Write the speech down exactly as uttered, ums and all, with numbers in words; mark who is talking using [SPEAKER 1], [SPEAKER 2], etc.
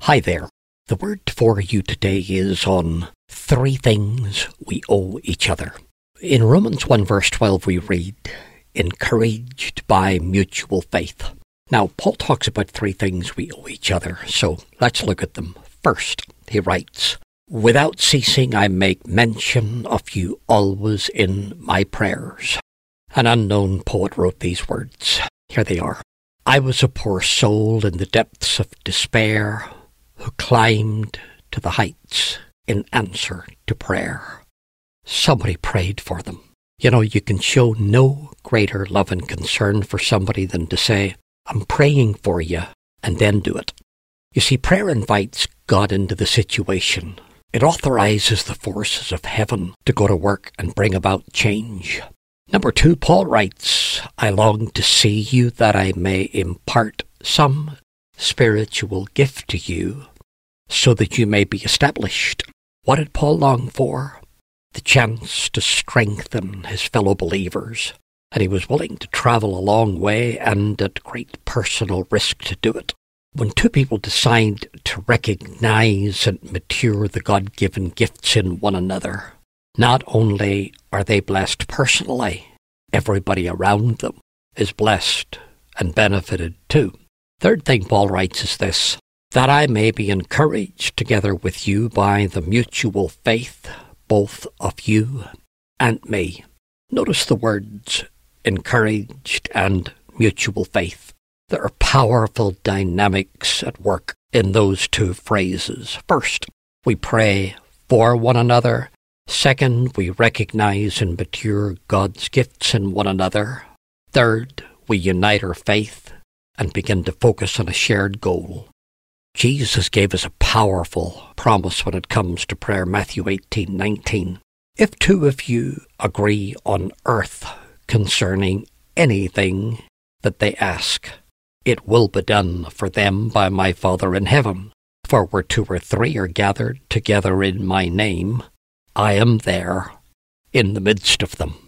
[SPEAKER 1] Hi there. The word for you today is on three things we owe each other. In Romans one verse twelve we read, encouraged by mutual faith. Now, Paul talks about three things we owe each other, so let's look at them. First, he writes, without ceasing I make mention of you always in my prayers. An unknown poet wrote these words. Here they are. I was a poor soul in the depths of despair, who climbed to the heights in answer to prayer. Somebody prayed for them. You know, you can show no greater love and concern for somebody than to say, I'm praying for you, and then do it. You see, prayer invites God into the situation. It authorizes the forces of heaven to go to work and bring about change. Number two, Paul writes, I long to see you that I may impart some spiritual gift to you so that you may be established. What did Paul long for? The chance to strengthen his fellow believers, and he was willing to travel a long way and at great personal risk to do it. When two people decide to recognize and mature the God-given gifts in one another, not only are they blessed personally, everybody around them is blessed and benefited too. Third thing Paul writes is this, that I may be encouraged together with you by the mutual faith, both of you and me. Notice the words encouraged and mutual faith. There are powerful dynamics at work in those two phrases. First, we pray for one another. Second, we recognize and mature God's gifts in one another. Third, we unite our faith and begin to focus on a shared goal. Jesus gave us a powerful promise when it comes to prayer, Matthew eighteen nineteen. If two of you agree on earth concerning anything that they ask, it will be done for them by my Father in heaven. For where two or three are gathered together in my name, I am there in the midst of them.